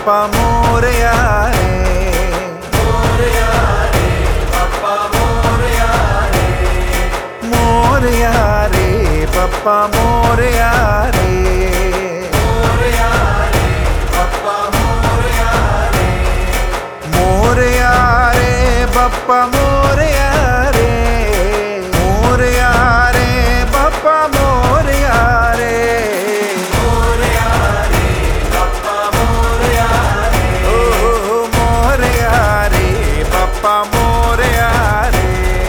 बप्पा मोरया रे। मोरया रे बप्पा मोरया रे। मोरया रे बप्पा मोरया रे। मोरया रे बप्पा मोरया रे। मोरया रे बप्पा मोरया रे। मोरया रे बप्पा मोरया रे। मोरया रे बप्पा मोरया रे। ओ मोरया रे बप्पा मोरया रे।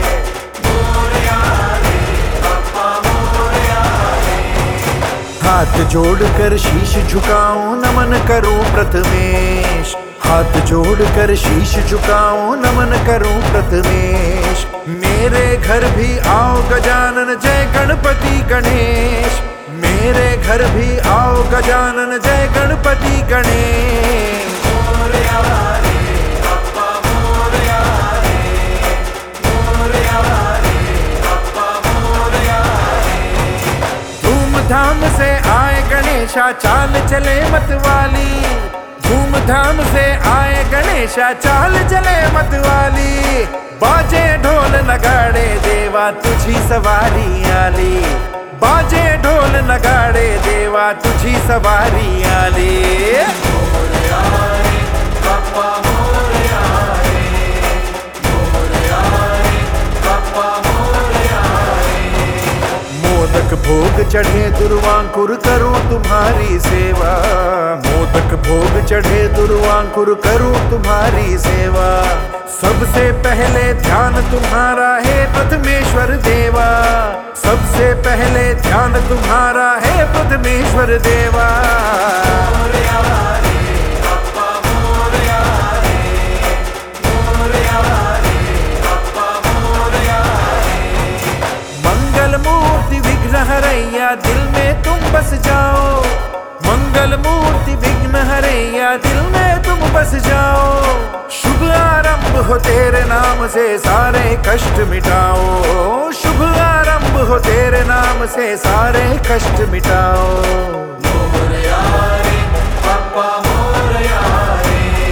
मोरया रे बप्पा मोरया रे। हाथ जोड़कर शीश झुकाऊं नमन करूं प्रथमेश। हाथ जोड़कर शीश झुकाऊं नमन करूं प्रथमेश। मेरे घर भी आओ गजानन जय गणपति गणेश। मेरे घर भी आओ गजानन जय गणपति गणेश। मोरया रे बप्पा मोरया रे। मोरया रे बप्पा मोरया रे। धूमधाम से आए गणेशा चाल चले मतवाली। धूमधाम से आए गणेशा चाल चले मतवाली। बाजे ढोल नगाड़े देवा तुझी सवारी आली। बाजे ढोल नगाड़े देवा तुझी सवारी आली। मोरया रे बप्पा मोरया रे। मोरया रे बप्पा मोरया रे। मोदक भोग चढ़े दुर्वांकुर करूं तुम्हारी सेवा। मोदक भोग चढ़े दुर्वांकुर करूं तुम्हारी सेवा। सबसे पहले ध्यान तुम्हारा है प्रथमेश्वर देवा। सबसे पहले ध्यान तुम्हारा है प्रथमेश्वर देवा। मोरया रे बप्पा मोरया रे। मोरया रे बप्पा मोरया रे। मंगल मूर्ति विघ्न हरैया दिल में तुम बस जाओ। मंगल मूर्ति विघ्न हरैया दिल में तुम बस जाओ। शुभ आरंभ हो तेरे नाम से सारे कष्ट मिटाओ। शुभ आरंभ हो तेरे नाम से सारे कष्ट मिटाओ। मोरया रे बप्पा मोरया रे।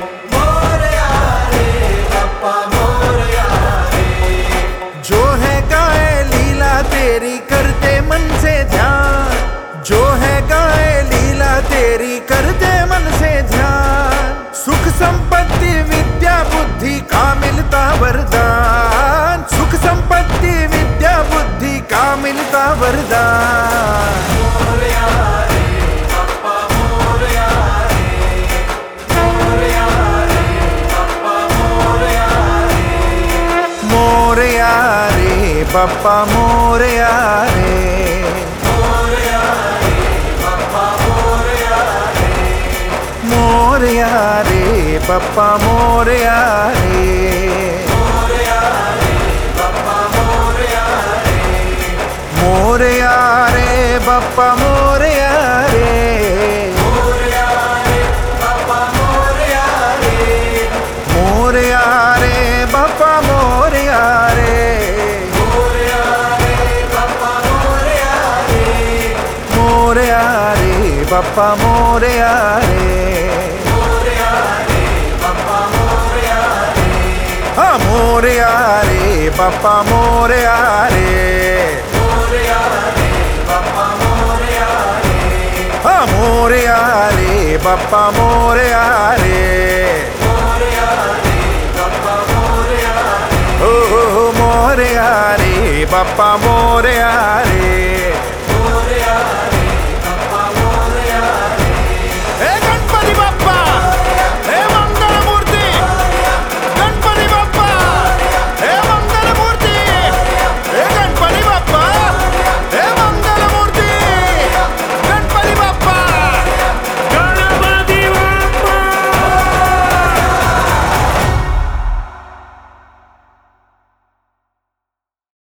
मोरया रे बप्पा मोरया रे। जो है गाए लीला तेरी करते मन से ध्यान। जो है गाए लीला तेरी करते मन से ध्यान। सुख संपत्ति विद्या बुद्धि का मिलता वरदान। सुख संपत्ति विद्या बुद्धि का मिलता वरदान। मोरया रे बप्पा मोरया रे। मोरया रे बप्पा मोरया रे। मोरया रे बप्पा मोरया रे। मोरया रे बप्पा मोरया रे। मोरया रे बप्पा मोरया रे। मोरया रे बप्पा मोरया रे। मोरया रे बप्पा मोरया रे। मोरया रे बप्पा मोरया रे। मोरया रे बप्पा मोरया रे। मोरया रे बप्पा मोरया रे। मोरया रे बप्पा मोरया रे। मोरया रे बप्पा मोरया रे। हाँ मोरया रे बप्पा मोरया रे। मोरया रे बप्पा मोरया रे। हाँ मोरया रे बप्पा मोरया रे। मोरया रे बप्पा मोरया रे। ओ मोरया रे बप्पा मोरया रे।